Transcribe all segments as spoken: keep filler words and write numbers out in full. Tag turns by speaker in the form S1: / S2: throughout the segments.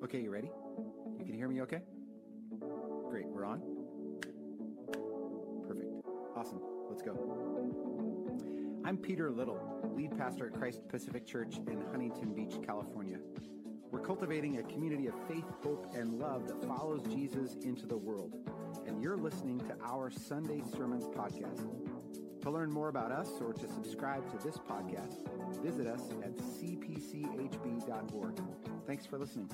S1: Okay, you ready? You can hear me okay? Great, we're on? Perfect. Awesome. Let's go. I'm Peter Little, lead pastor at Christ Pacific Church in Huntington Beach, California. We're cultivating a community of faith, hope, and love that follows Jesus into the world. And you're listening to our Sunday Sermons podcast. To learn more about us or to subscribe to this podcast, visit us at c p c h b dot org. Thanks for listening.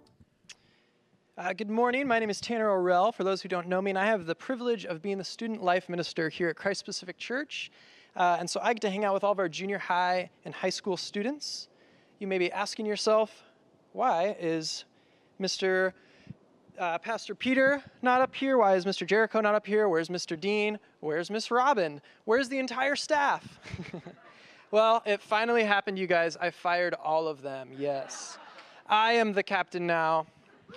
S2: Uh, good morning. My name is Tanner Orell, for those who don't know me, and I have the privilege of being the student life minister here at Christ Pacific Church. Uh, and so I get to hang out with all of our junior high and high school students. You may be asking yourself, why is Mister Uh, Pastor Peter not up here? Why is Mister Jericho not up here? Where's Mister Dean? Where's Miss Robin? Where's the entire staff? Well, it finally happened, you guys. I fired all of them, yes. I am the captain now.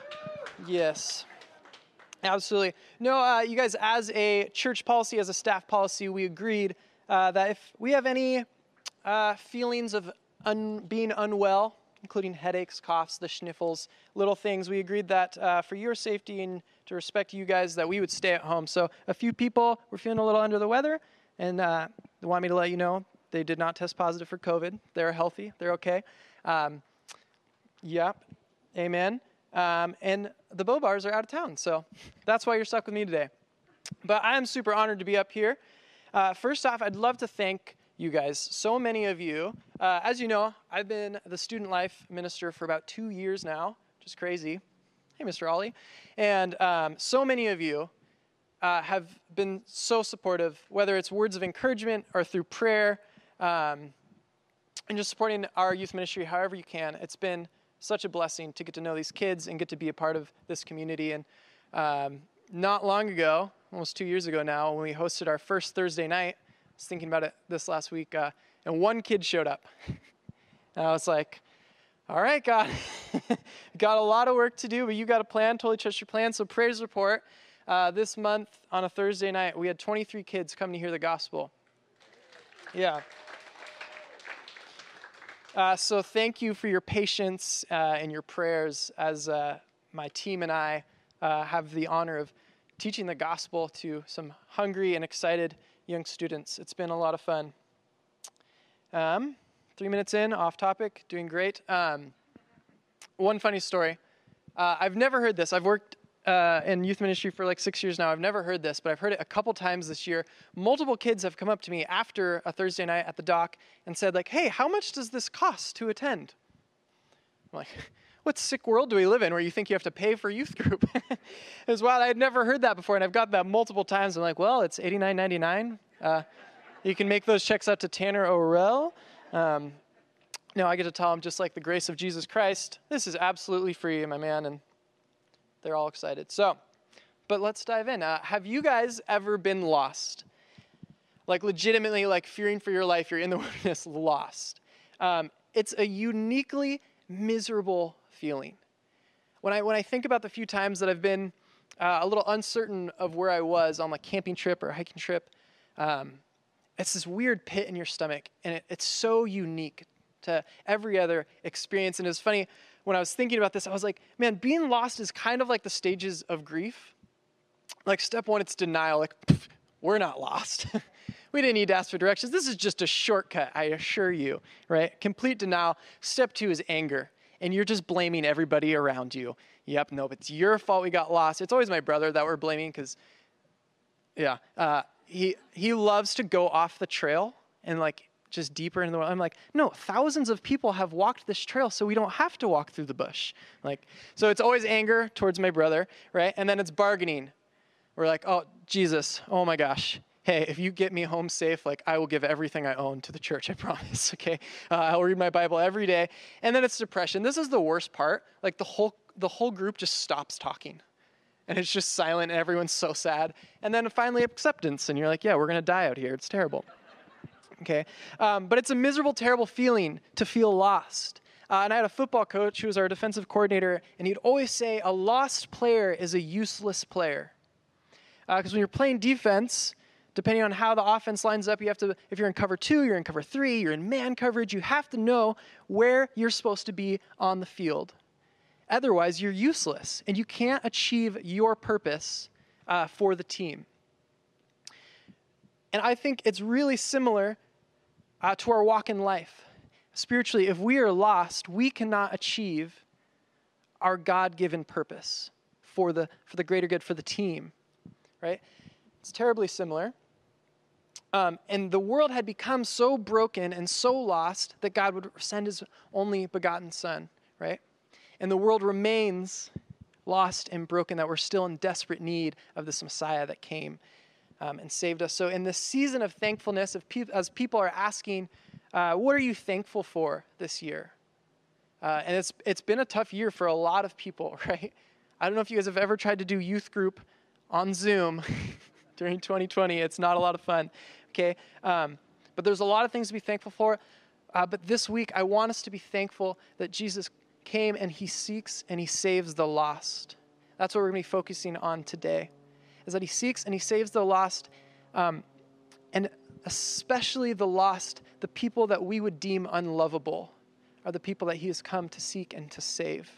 S2: Yes, absolutely. No, uh, you guys, as a church policy, as a staff policy, we agreed uh, that if we have any uh, feelings of un- being unwell, including headaches, coughs, the sniffles, little things, we agreed that uh, for your safety and to respect you guys, that we would stay at home. So a few people were feeling a little under the weather, and uh, they want me to let you know they did not test positive for COVID. They're healthy. They're okay. Um, yep. Amen. Um, and the Bobars are out of town, so that's why you're stuck with me today. But I am super honored to be up here. Uh, first off, I'd love to thank you guys, so many of you. Uh, as you know, I've been the student life minister for about two years now, which is crazy. Hey, Mister Ollie. And um, so many of you uh, have been so supportive, whether it's words of encouragement or through prayer, um, and just supporting our youth ministry however you can. It's been such a blessing to get to know these kids and get to be a part of this community. And um, not long ago, almost two years ago now, when we hosted our first Thursday night, I was thinking about it this last week, uh, and one kid showed up. And I was like, all right, God, got a lot of work to do, but you got a plan, totally trust your plan. So praise report, uh, this month on a Thursday night, we had twenty-three kids come to hear the gospel. Yeah. Uh, so thank you for your patience uh, and your prayers as uh, my team and I uh, have the honor of teaching the gospel to some hungry and excited young students. It's been a lot of fun. Um, three minutes in, off topic, doing great. Um, one funny story. Uh, I've never heard this. I've worked uh, in youth ministry for like six years now. I've never heard this, but I've heard it a couple times this year. Multiple kids have come up to me after a Thursday night at the dock and said like, hey, how much does this cost to attend? I'm like, what sick world do we live in where you think you have to pay for youth group? It was wild. I had never heard that before, and I've got that multiple times. I'm like, well, it's eighty-nine ninety-nine. Uh, you can make those checks out to Tanner Orell. Um, no, I get to tell them, just like the grace of Jesus Christ, this is absolutely free, my man, and they're all excited. So, but let's dive in. Uh, have you guys ever been lost? Like legitimately, like fearing for your life, you're in the wilderness, lost. Um, it's a uniquely miserable feeling. When I when I think about the few times that I've been uh, a little uncertain of where I was on like camping trip or hiking trip, um, it's this weird pit in your stomach, and it, it's so unique to every other experience. And it was funny, when I was thinking about this, I was like, man, being lost is kind of like the stages of grief. Like step one, it's denial. Like, pff, we're not lost. We didn't need to ask for directions. This is just a shortcut, I assure you, right? Complete denial. Step two is anger. And you're just blaming everybody around you. Yep, nope, it's your fault we got lost. It's always my brother that we're blaming because, yeah, uh, he he loves to go off the trail and like just deeper into the world. I'm like, no, thousands of people have walked this trail, so we don't have to walk through the bush. Like, so it's always anger towards my brother, right? And then it's bargaining. We're like, oh, Jesus, oh my gosh. Hey, if you get me home safe, like I will give everything I own to the church, I promise, okay? Uh, I'll read my Bible every day. And then it's depression. This is the worst part. Like the whole the whole group just stops talking. And it's just silent and everyone's so sad. And then finally acceptance. And you're like, yeah, we're going to die out here. It's terrible. Okay? Um, but it's a miserable, terrible feeling to feel lost. Uh, and I had a football coach who was our defensive coordinator, and he'd always say a lost player is a useless player. Because uh, when you're playing defense, depending on how the offense lines up, you have to, if you're in cover two, you're in cover three, you're in man coverage, you have to know where you're supposed to be on the field. Otherwise, you're useless, and you can't achieve your purpose uh, for the team. And I think it's really similar uh, to our walk in life. Spiritually, if we are lost, we cannot achieve our God-given purpose for the for the greater good, for the team, right? It's terribly similar. Um, and the world had become so broken and so lost that God would send his only begotten son, right? And the world remains lost and broken, that we're still in desperate need of this Messiah that came um, and saved us. So in this season of thankfulness, of pe- as people are asking, uh, what are you thankful for this year? Uh, and it's it's been a tough year for a lot of people, right? I don't know if you guys have ever tried to do youth group on Zoom during twenty twenty. It's not a lot of fun, okay? Um, but there's a lot of things to be thankful for. Uh, but this week, I want us to be thankful that Jesus came and he seeks and he saves the lost. That's what we're going to be focusing on today, is that he seeks and he saves the lost, um, and especially the lost, the people that we would deem unlovable, are the people that he has come to seek and to save.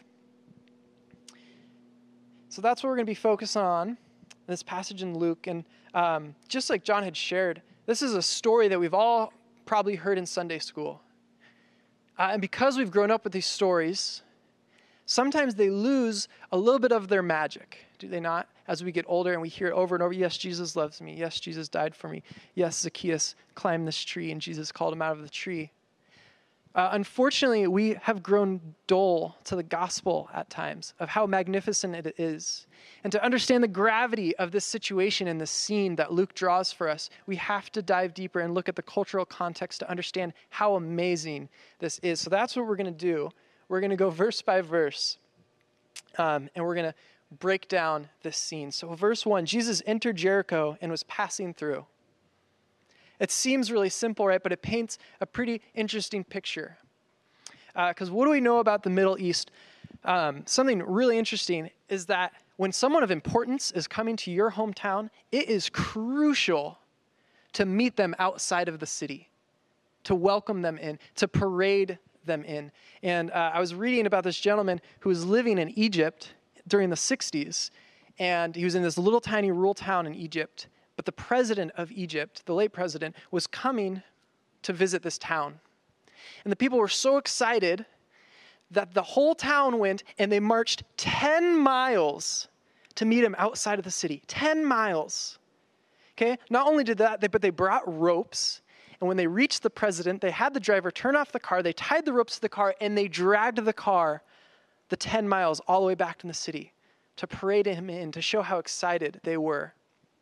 S2: So that's what we're going to be focusing on in this passage in Luke. And um, just like John had shared, this is a story that we've all probably heard in Sunday school. Uh, and because we've grown up with these stories, sometimes they lose a little bit of their magic, do they not? As we get older and we hear it over and over, yes, Jesus loves me. Yes, Jesus died for me. Yes, Zacchaeus climbed this tree and Jesus called him out of the tree. Uh, unfortunately, we have grown dull to the gospel at times of how magnificent it is. And to understand the gravity of this situation and the scene that Luke draws for us, we have to dive deeper and look at the cultural context to understand how amazing this is. So that's what we're going to do. We're going to go verse by verse, um, and we're going to break down this scene. So verse one, Jesus entered Jericho and was passing through. It seems really simple, right? But it paints a pretty interesting picture. Because uh, what do we know about the Middle East? Um, something really interesting is that when someone of importance is coming to your hometown, it is crucial to meet them outside of the city, to welcome them in, to parade them in. And uh, I was reading about this gentleman who was living in Egypt during the sixties, and he was in this little tiny rural town in Egypt. But the president of Egypt, the late president, was coming to visit this town. And the people were so excited that the whole town went and they marched ten miles to meet him outside of the city. ten miles. Okay? Not only did that, they, but they brought ropes. And when they reached the president, they had the driver turn off the car, they tied the ropes to the car, and they dragged the car the ten miles all the way back to the city to parade him in, to show how excited they were.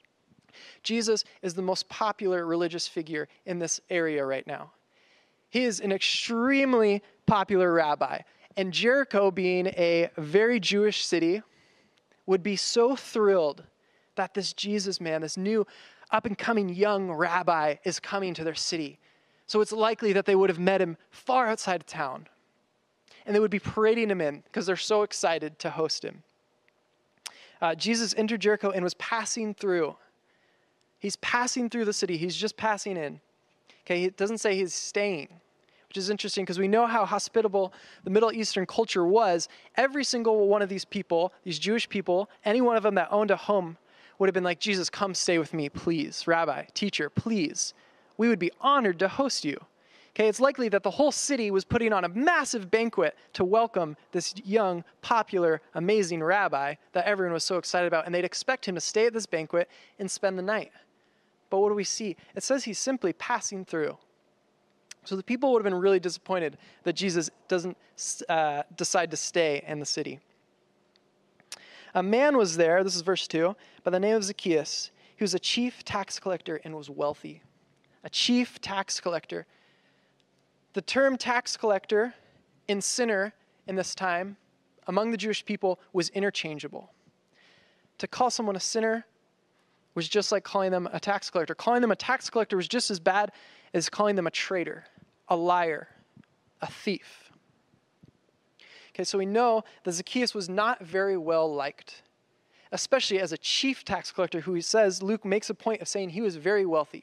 S2: Jesus is the most popular religious figure in this area right now. He is an extremely popular rabbi. And Jericho, being a very Jewish city, would be so thrilled that this Jesus man, this new up-and-coming young rabbi, is coming to their city. So it's likely that they would have met him far outside of town. And they would be parading him in because they're so excited to host him. Uh, Jesus entered Jericho and was passing through. He's passing through the city. He's just passing in. Okay, it doesn't say he's staying, which is interesting because we know how hospitable the Middle Eastern culture was. Every single one of these people, these Jewish people, any one of them that owned a home would have been like, Jesus, come stay with me, please. Rabbi, teacher, please. We would be honored to host you. Okay, it's likely that the whole city was putting on a massive banquet to welcome this young, popular, amazing rabbi that everyone was so excited about, and they'd expect him to stay at this banquet and spend the night. But what do we see? It says he's simply passing through. So the people would have been really disappointed that Jesus doesn't uh, decide to stay in the city. A man was there, this is verse two, by the name of Zacchaeus. He was a chief tax collector and was wealthy. A chief tax collector. The term tax collector and sinner in this time among the Jewish people was interchangeable. To call someone a sinner was just like calling them a tax collector. Calling them a tax collector was just as bad as calling them a traitor, a liar, a thief. Okay, so we know that Zacchaeus was not very well liked, especially as a chief tax collector who he says, Luke makes a point of saying he was very wealthy.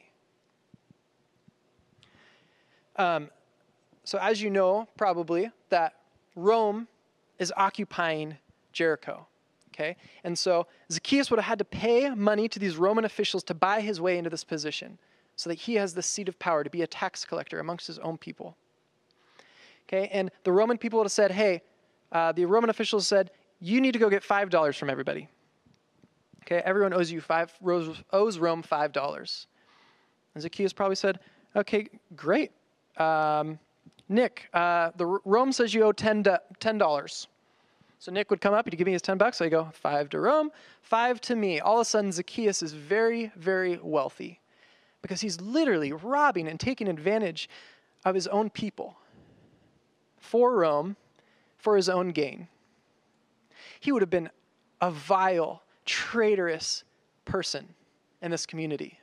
S2: Um, so as you know, probably, that Rome is occupying Jericho. Okay? And so Zacchaeus would have had to pay money to these Roman officials to buy his way into this position so that he has the seat of power to be a tax collector amongst his own people. Okay? And the Roman people would have said, hey, uh, the Roman officials said, you need to go get five dollars from everybody. Okay? Everyone owes you five, owes Rome five dollars. And Zacchaeus probably said, okay, great. Um, Nick, uh, the Rome says you owe ten dollars. So Nick would come up, he'd give me his ten bucks. So I go, five to Rome, five to me. All of a sudden, Zacchaeus is very, very wealthy because he's literally robbing and taking advantage of his own people for Rome, for his own gain. He would have been a vile, traitorous person in this community.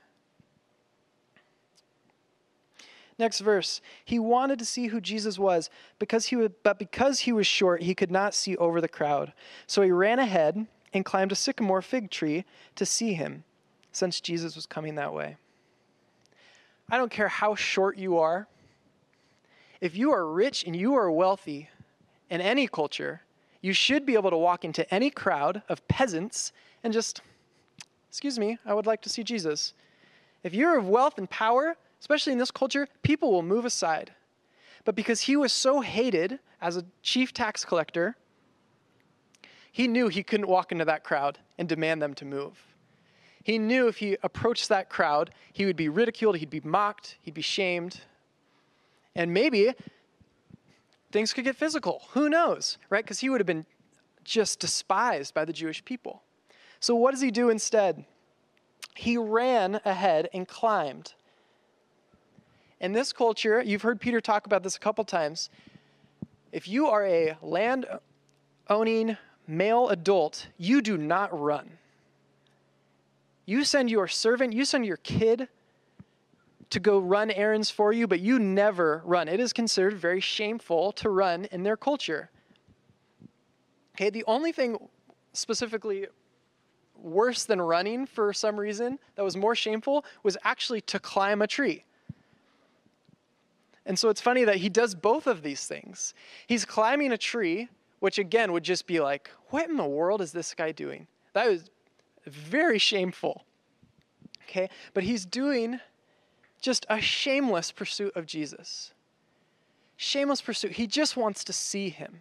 S2: Next verse. He wanted to see who Jesus was, because he would, but because he was short, he could not see over the crowd. So he ran ahead and climbed a sycamore fig tree to see him, since Jesus was coming that way. I don't care how short you are. If you are rich and you are wealthy in any culture, you should be able to walk into any crowd of peasants and just, excuse me, I would like to see Jesus. If you're of wealth and power, especially in this culture, people will move aside. But because he was so hated as a chief tax collector, he knew he couldn't walk into that crowd and demand them to move. He knew if he approached that crowd, he would be ridiculed, he'd be mocked, he'd be shamed. And maybe things could get physical. Who knows, right? Because he would have been just despised by the Jewish people. So what does he do instead? He ran ahead and climbed. In this culture, you've heard Peter talk about this a couple times. If you are a land-owning male adult, you do not run. You send your servant, you send your kid to go run errands for you, but you never run. It is considered very shameful to run in their culture. Okay, the only thing specifically worse than running for some reason that was more shameful was actually to climb a tree. And so it's funny that he does both of these things. He's climbing a tree, which again would just be like, what in the world is this guy doing? That was very shameful. Okay, but he's doing just a shameless pursuit of Jesus. Shameless pursuit. He just wants to see him.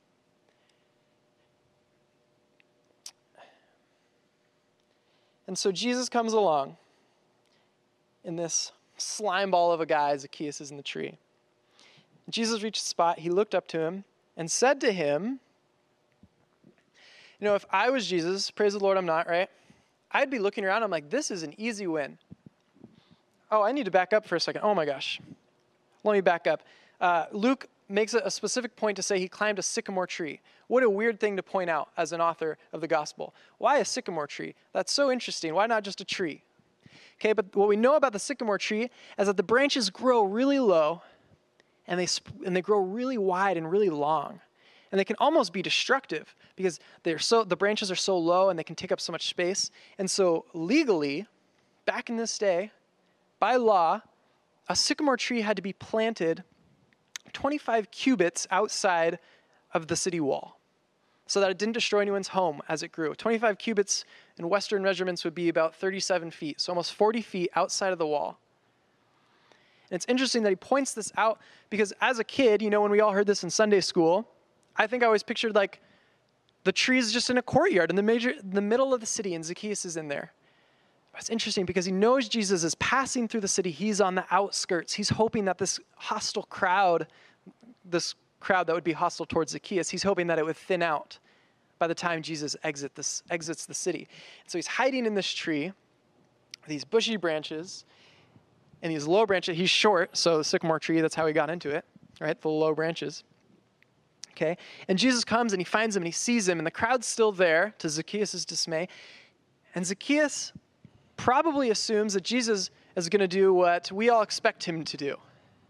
S2: And so Jesus comes along in this slime ball of a guy. Zacchaeus is in the tree. Jesus reached the spot. He looked up to him and said to him, you know, if I was Jesus, praise the Lord, I'm not, right? I'd be looking around. I'm like, this is an easy win. Oh, I need to back up for a second. Oh my gosh. Let me back up. Uh, Luke makes a specific point to say he climbed a sycamore tree. What a weird thing to point out as an author of the gospel. Why a sycamore tree? That's so interesting. Why not just a tree? Okay, but what we know about the sycamore tree is that the branches grow really low and they sp- and they grow really wide and really long. And they can almost be destructive because they're so the branches are so low and they can take up so much space. And so legally, back in this day, by law, a sycamore tree had to be planted twenty-five cubits outside of the city wall so that it didn't destroy anyone's home as it grew. twenty-five cubits in Western measurements would be about thirty-seven feet, so almost forty feet outside of the wall. And it's interesting that he points this out because as a kid, you know, when we all heard this in Sunday school, I think I always pictured like the trees just in a courtyard in the major, the middle of the city, and Zacchaeus is in there. It's interesting because he knows Jesus is passing through the city. He's on the outskirts. He's hoping that this hostile crowd, this crowd that would be hostile towards Zacchaeus, he's hoping that it would thin out by the time Jesus exit this, exits the city. And so he's hiding in this tree, these bushy branches, and these low branches. He's short, so the sycamore tree, that's how he got into it, right? The low branches. Okay, and Jesus comes and he finds him and he sees him, and the crowd's still there to Zacchaeus' dismay. And Zacchaeus probably assumes that Jesus is going to do what we all expect him to do.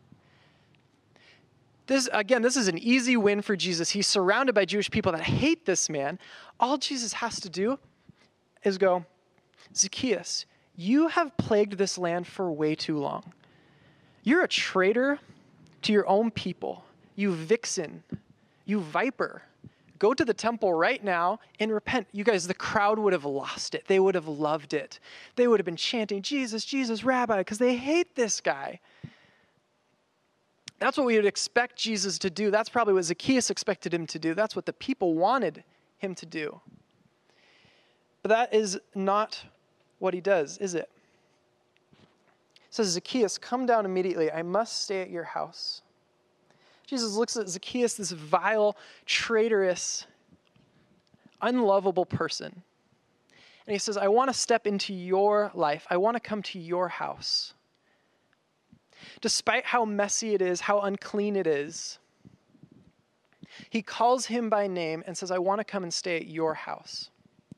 S2: This, again, this is an easy win for Jesus. He's surrounded by Jewish people that hate this man. All Jesus has to do is go, Zacchaeus, you have plagued this land for way too long. You're a traitor to your own people. You vixen, you viper. go to the temple right now and repent. You guys, the crowd would have lost it. They would have loved it. They would have been chanting, Jesus, Jesus, Rabbi, because they hate this guy. That's what we would expect Jesus to do. That's probably what Zacchaeus expected him to do. That's what the people wanted him to do. But that is not what he does, is it? It says, Zacchaeus, come down immediately. I must stay at your house. Jesus looks at Zacchaeus, this vile, traitorous, unlovable person. And he says, I want to step into your life. I want to come to your house. Despite how messy it is, how unclean it is, he calls him by name and says, I want to come and stay at your house.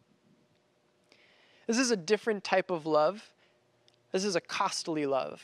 S2: This is a different type of love. This is a costly love.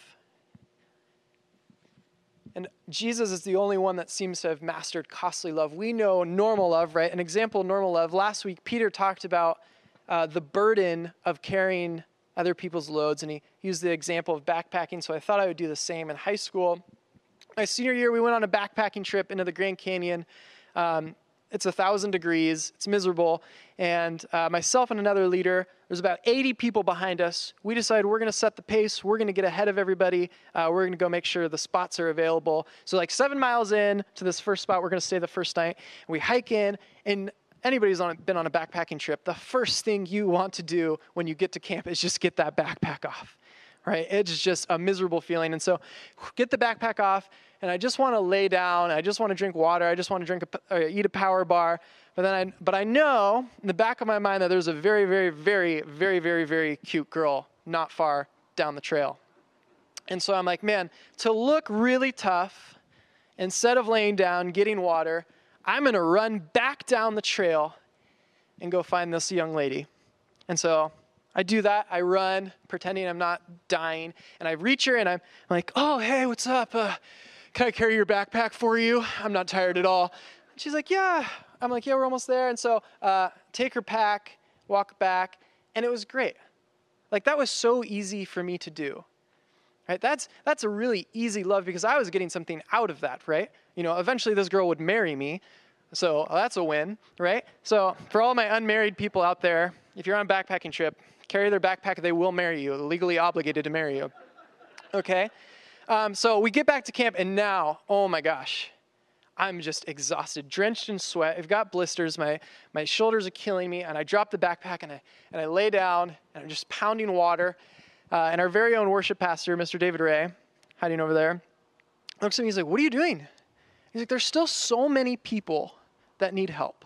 S2: And Jesus is the only one that seems to have mastered costly love. We know normal love, right? An example of normal love. Last week, Peter talked about uh, the burden of carrying other people's loads, and he used the example of backpacking, so I thought I would do the same. In high school, my senior year, we went on a backpacking trip into the Grand Canyon. Um, it's a thousand degrees, it's miserable, and uh, myself and another leader, there's about eighty people behind us. We decided we're going to set the pace, we're going to get ahead of everybody, uh, we're going to go make sure the spots are available. So like seven miles in to this first spot, we're going to stay the first night, and we hike in, and anybody who's on, been on a backpacking trip, the first thing you want to do when you get to camp is just get that backpack off, right? It's just a miserable feeling. And so get the backpack off, and I just want to lay down. I just want to drink water. I just want to drink a, or eat a power bar. But then I, but I know in the back of my mind that there's a very, very, very, very, very, very cute girl not far down the trail. And so I'm like, man, to look really tough, instead of laying down, getting water, I'm going to run back down the trail and go find this young lady. And so I do that. I run, pretending I'm not dying. And I reach her, and I'm like, oh, hey, what's up? Uh, can I carry your backpack for you? I'm not tired at all. And she's like, yeah. I'm like, yeah, we're almost there. And so uh, take her pack, walk back. And it was great. Like, that was so easy for me to do. Right? That's that's a really easy love because I was getting something out of that, right? You know, eventually this girl would marry me. So that's a win, right? So for all my unmarried people out there, if you're on a backpacking trip, carry their backpack, they will marry you. They're legally obligated to marry you. Okay? Um, so we get back to camp, and now, oh my gosh, I'm just exhausted, drenched in sweat. I've got blisters. My my shoulders are killing me, and I drop the backpack, and I and I lay down, and I'm just pounding water. Uh, and our very own worship pastor, Mister David Ray, hiding over there, looks at me. He's like, "What are you doing?" He's like, "There's still so many people that need help."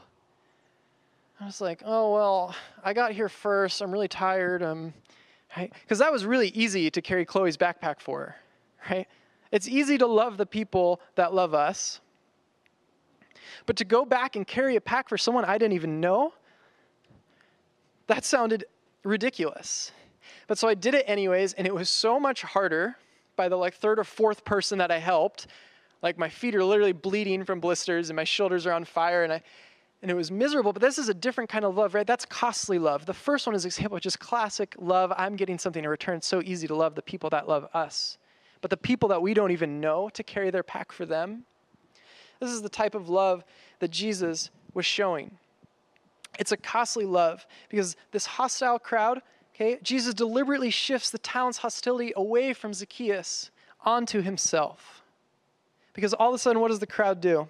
S2: I was like, "Oh well, I got here first. I'm really tired." Um, right? Because that was really easy to carry Chloe's backpack for her, right? It's easy to love the people that love us. But to go back and carry a pack for someone I didn't even know, that sounded ridiculous. But so I did it anyways, and it was so much harder by the like third or fourth person that I helped. Like my feet are literally bleeding from blisters, and my shoulders are on fire, and I, and it was miserable. But this is a different kind of love, right? That's costly love. The first one is an example of just classic love. I'm getting something in return. It's so easy to love the people that love us. But the people that we don't even know, to carry their pack for them, this is the type of love that Jesus was showing. It's a costly love because this hostile crowd, okay, Jesus deliberately shifts the town's hostility away from Zacchaeus onto himself. Because all of a sudden, what does the crowd do?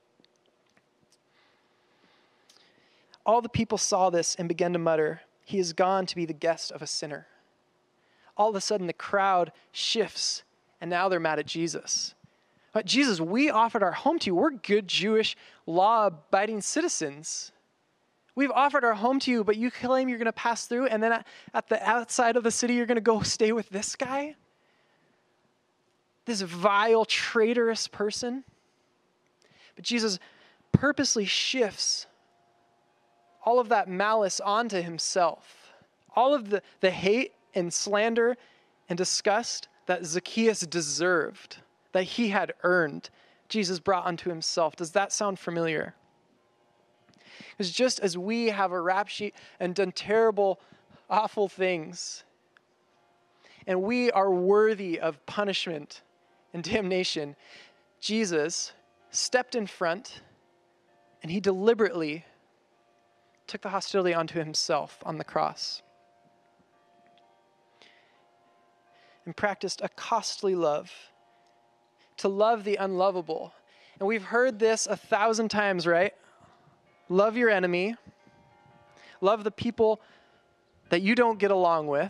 S2: All the people saw this and began to mutter, "He is gone to be the guest of a sinner." All of a sudden, the crowd shifts, and now they're mad at Jesus. But Jesus, we offered our home to you. We're good Jewish, law-abiding citizens. We've offered our home to you, but you claim you're going to pass through, and then at the outside of the city, you're going to go stay with this guy? This vile, traitorous person? But Jesus purposely shifts all of that malice onto himself. All of the, the hate and slander and disgust that Zacchaeus deserved, that he had earned, Jesus brought unto himself. Does that sound familiar? Because just as we have a rap sheet and done terrible, awful things, and we are worthy of punishment and damnation, Jesus stepped in front And he deliberately took the hostility onto himself on the cross and practiced a costly love, to love the unlovable. And we've heard this a thousand times, right? Love your enemy. Love the people that you don't get along with.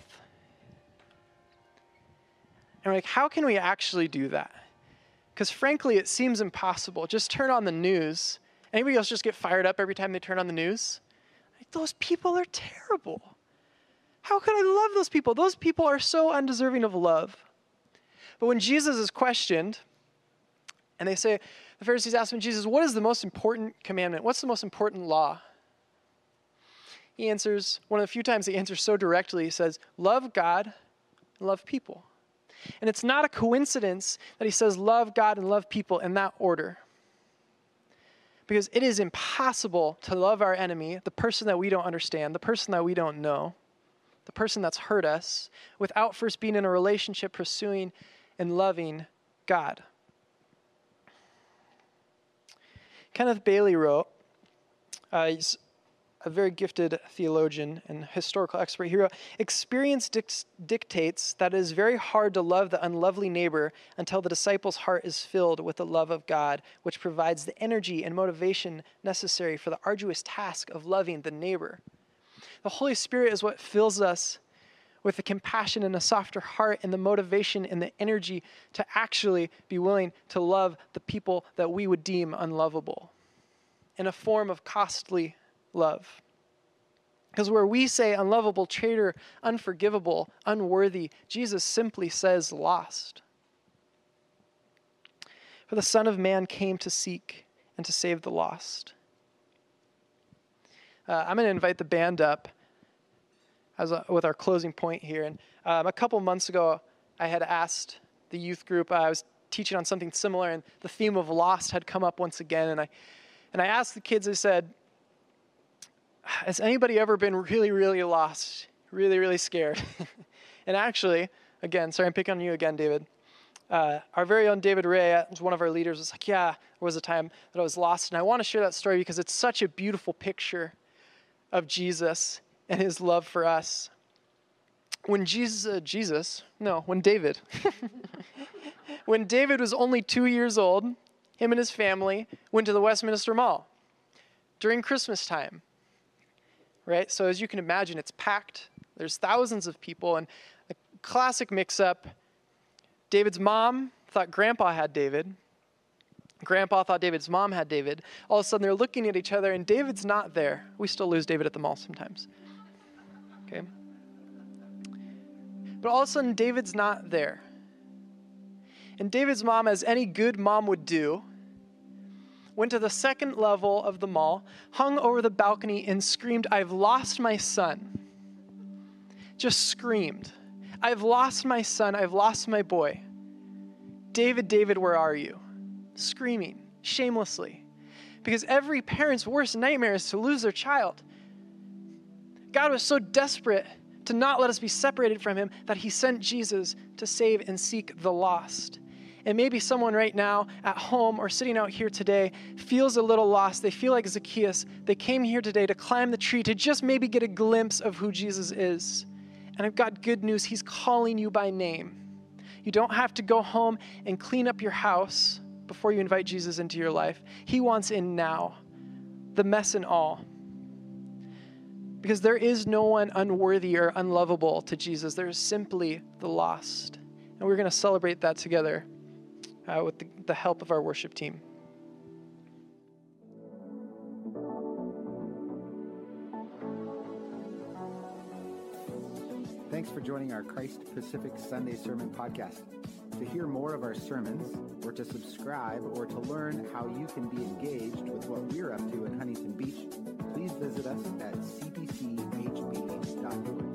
S2: And we're like, how can we actually do that? Because frankly, it seems impossible. Just turn on the news. Anybody else just get fired up every time they turn on the news? Like, those people are terrible. How could I love those people? Those people are so undeserving of love. But when Jesus is questioned, and they say, the Pharisees ask him, Jesus, what is the most important commandment? What's the most important law? He answers, one of the few times he answers so directly, he says, love God and love people. And it's not a coincidence that he says love God and love people in that order. Because it is impossible to love our enemy, the person that we don't understand, the person that we don't know, the person that's hurt us, without first being in a relationship pursuing and loving God. Kenneth Bailey wrote, uh, he's a very gifted theologian and historical expert. He wrote, experience dic- dictates that it is very hard to love the unlovely neighbor until the disciple's heart is filled with the love of God, which provides the energy and motivation necessary for the arduous task of loving the neighbor. The Holy Spirit is what fills us with the compassion and a softer heart and the motivation and the energy to actually be willing to love the people that we would deem unlovable in a form of costly love. Because where we say unlovable, traitor, unforgivable, unworthy, Jesus simply says lost. For the Son of Man came to seek and to save the lost. Uh, I'm going to invite the band up as a, with our closing point here. And um, a couple months ago, I had asked the youth group, uh, I was teaching on something similar, and the theme of lost had come up once again. And I, and I asked the kids, I said, has anybody ever been really, really lost? Really, really scared? And actually, again, sorry, I'm picking on you again, David. Uh, our very own David Ray, was one of our leaders, was like, yeah, there was a time that I was lost. And I want to share that story because it's such a beautiful picture of Jesus and his love for us. When Jesus, uh, Jesus, no, when David, when David was only two years old, him and his family went to the Westminster Mall during Christmas time. Right? So as you can imagine, it's packed. There's thousands of people, and a classic mix-up. David's mom thought Grandpa had David. Grandpa thought David's mom had David. All of a sudden, they're looking at each other, and David's not there. We still lose David at the mall sometimes. Okay? But all of a sudden, David's not there. And David's mom, as any good mom would do, went to the second level of the mall, hung over the balcony, and screamed, I've lost my son. Just screamed. I've lost my son. I've lost my boy. David, David, where are you? Screaming, shamelessly. Because every parent's worst nightmare is to lose their child. God was so desperate to not let us be separated from him that he sent Jesus to save and seek the lost. And maybe someone right now at home or sitting out here today feels a little lost. They feel like Zacchaeus. They came here today to climb the tree to just maybe get a glimpse of who Jesus is. And I've got good news. He's calling you by name. You don't have to go home and clean up your house before you invite Jesus into your life. He wants in now, the mess and all. Because there is no one unworthy or unlovable to Jesus. There is simply the lost. And we're going to celebrate that together. Uh, with the, the help of our worship team.
S1: Thanks for joining our Christ Pacific Sunday Sermon Podcast. To hear more of our sermons, or to subscribe, or to learn how you can be engaged with what we're up to in Huntington Beach, please visit us at c p c h b dot org.